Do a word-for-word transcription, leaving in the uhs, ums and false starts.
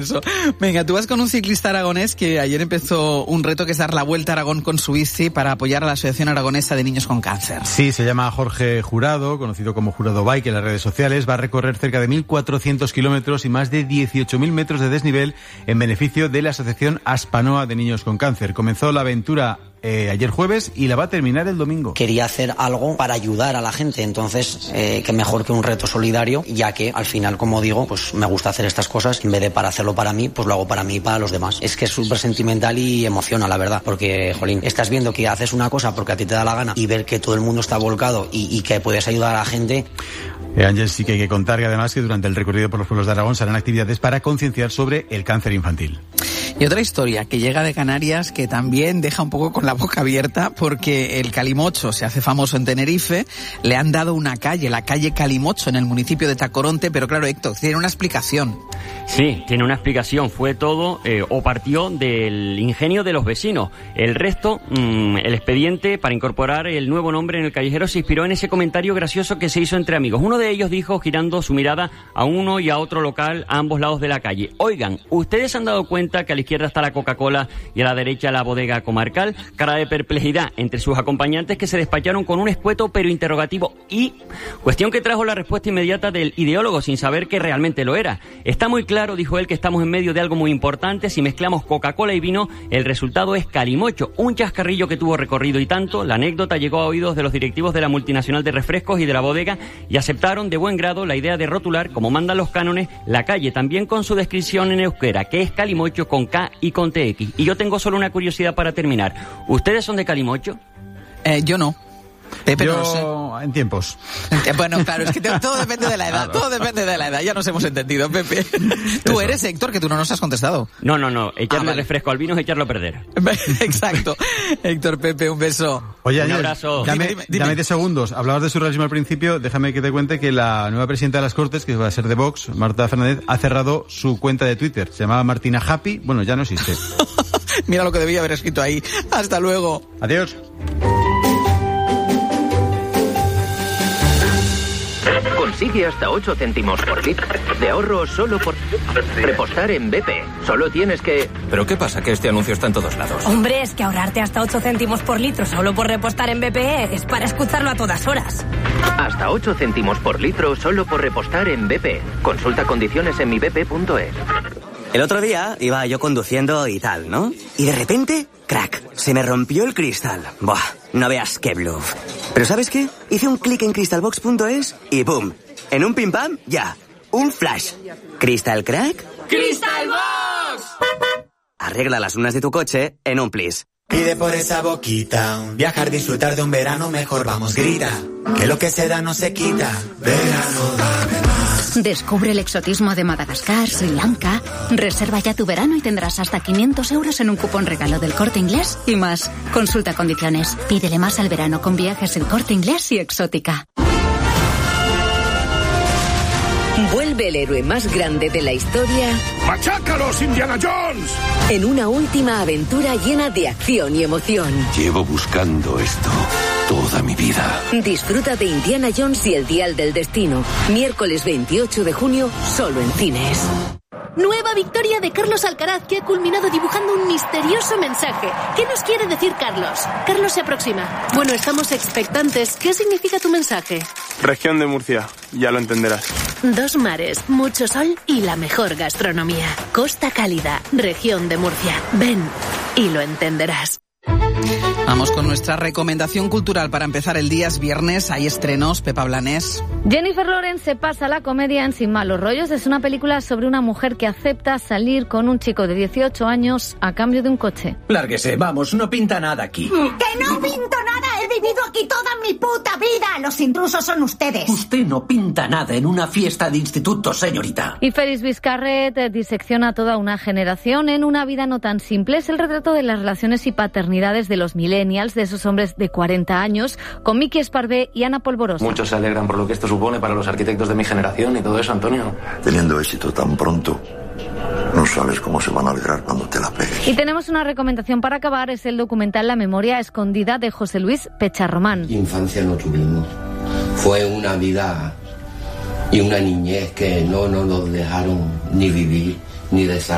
maravilloso. Venga, tú vas con un ciclista aragonés que ayer empezó un reto que es dar la vuelta a Aragón con su bici para apoyar a la Asociación Aragonesa de Niños con Cáncer. Sí, se llama Jorge Jurado, conocido como Jurado Bike en las redes sociales. Va a recorrer cerca de mil cuatrocientos kilómetros y más de dieciocho mil metros de desnivel en beneficio de la Asociación Aspanoa de Niños con Cáncer. Comenzó la aventura Eh, ayer jueves y la va a terminar el domingo. Quería hacer algo para ayudar a la gente, entonces eh, que mejor que un reto solidario, ya que al final, como digo, pues me gusta hacer estas cosas, en vez de para hacerlo para mí, pues lo hago para mí y para los demás. Es que es súper sentimental y emociona, la verdad, porque, jolín, estás viendo que haces una cosa porque a ti te da la gana y ver que todo el mundo está volcado y, y que puedes ayudar a la gente. Eh, Ángel, sí que hay que contar que además que durante el recorrido por los pueblos de Aragón se harán actividades para concienciar sobre el cáncer infantil. Y otra historia que llega de Canarias que también deja un poco con la boca abierta porque el calimocho se hace famoso en Tenerife. Le han dado una calle, la calle Calimocho, en el municipio de Tacoronte, pero claro, Héctor, tiene una explicación. Sí, tiene una explicación. Fue todo eh, o partió del ingenio de los vecinos. El resto, mmm, el expediente para incorporar el nuevo nombre en el callejero se inspiró en ese comentario gracioso que se hizo entre amigos. Uno de ellos dijo, girando su mirada a uno y a otro local a ambos lados de la calle: oigan, ¿ustedes han dado cuenta que a la izquierda está la Coca-Cola y a la derecha la bodega comarcal? Cara de perplejidad entre sus acompañantes, que se despacharon con un escueto pero interrogativo y cuestión que trajo la respuesta inmediata del ideólogo sin saber que realmente lo era. Está muy claro, dijo él, que estamos en medio de algo muy importante. Si mezclamos Coca-Cola y vino, el resultado es calimocho, un chascarrillo que tuvo recorrido y tanto. La anécdota llegó a oídos de los directivos de la multinacional de refrescos y de la bodega y aceptaron de buen grado la idea de rotular, como mandan los cánones, la calle también con su descripción en euskera, que es calimocho con K y con T X. Y yo tengo solo una curiosidad para terminar. ¿Ustedes son de Calimocho? Eh, yo no. Pepe, yo, no lo sé. En tiempos. Bueno, claro, es que te, todo depende de la edad, todo depende de la edad, ya nos hemos entendido, Pepe. Tú Eso. eres, Héctor, que tú no nos has contestado. No, no, no, echarle ah, vale. refresco al vino es echarlo a perder. Exacto. Héctor, Pepe, un beso. Oye, un Ángel, abrazo. Dame, dime, dime. dame diez segundos. Hablabas de surrealismo al principio, déjame que te cuente que la nueva presidenta de las Cortes, que va a ser de Vox, Marta Fernández, ha cerrado su cuenta de Twitter. Se llamaba Martina Happy, bueno, ya no existe. Mira lo que debía haber escrito ahí. Hasta luego. Adiós. Consigue hasta ocho céntimos por litro de ahorro solo por repostar en B P. Solo tienes que... ¿Pero qué pasa? Que este anuncio está en todos lados. Hombre, es que ahorrarte hasta ocho céntimos por litro solo por repostar en B P E es para escucharlo a todas horas. Hasta ocho céntimos por litro solo por repostar en B P. Consulta condiciones en mi b p punto es. El otro día iba yo conduciendo y tal, ¿no? Y de repente, crack, se me rompió el cristal. Buah, no veas qué bluff. Pero ¿sabes qué? Hice un clic en crystalbox punto es y ¡pum! En un pim pam, ya. Un flash. ¿Crystal crack? ¡Crystalbox! Arregla las lunas de tu coche en un plis. Pide por esa boquita, viajar, disfrutar de un verano mejor, vamos, grita, que lo que se da no se quita. Verano, dame más. Descubre el exotismo de Madagascar, Sri Lanka. Reserva ya tu verano y tendrás hasta quinientos euros en un cupón regalo del Corte Inglés y más. Consulta condiciones. Pídele más al verano con viajes El Corte Inglés y Exótica. Vuelve el héroe más grande de la historia. ¡Machácalos, Indiana Jones! En una última aventura llena de acción y emoción. Llevo buscando esto toda mi vida. Disfruta de Indiana Jones y el Dial del Destino. Miércoles veintiocho de junio, solo en cines. Nueva victoria de Carlos Alcaraz, que ha culminado dibujando un misterioso mensaje. ¿Qué nos quiere decir Carlos? Carlos se aproxima. Bueno, estamos expectantes. ¿Qué significa tu mensaje? Región de Murcia, ya lo entenderás. Dos mares, mucho sol y la mejor gastronomía. Costa Cálida, región de Murcia. Ven y lo entenderás. Vamos con nuestra recomendación cultural para empezar el día. Es viernes, hay estrenos. Pepa Blanés. Jennifer Lawrence se pasa la comedia en Sin malos rollos. Es una película sobre una mujer que acepta salir con un chico de dieciocho años a cambio de un coche. Lárguese, vamos, no pinta nada aquí. ¡Que no pinto nada! ¡He vivido aquí toda mi puta vida! ¡Los intrusos son ustedes! Usted no pinta nada en una fiesta de instituto, señorita. Y Félix Vizcarret disecciona toda una generación en Una vida no tan simple. Es el retrato de las relaciones y paternidades de los millennials, de esos hombres de cuarenta años, con Miki Esparvé y Ana Polvorosa. Muchos se alegran por lo que esto supone para los arquitectos de mi generación y todo eso, Antonio. Teniendo éxito tan pronto, no sabes cómo se van a alegrar cuando te la pegues. Y tenemos una recomendación para acabar, es el documental La memoria escondida de José Luis Pecharromán. Infancia no tuvimos. Fue una vida y una niñez que no, no nos dejaron ni vivir ni desarrollar.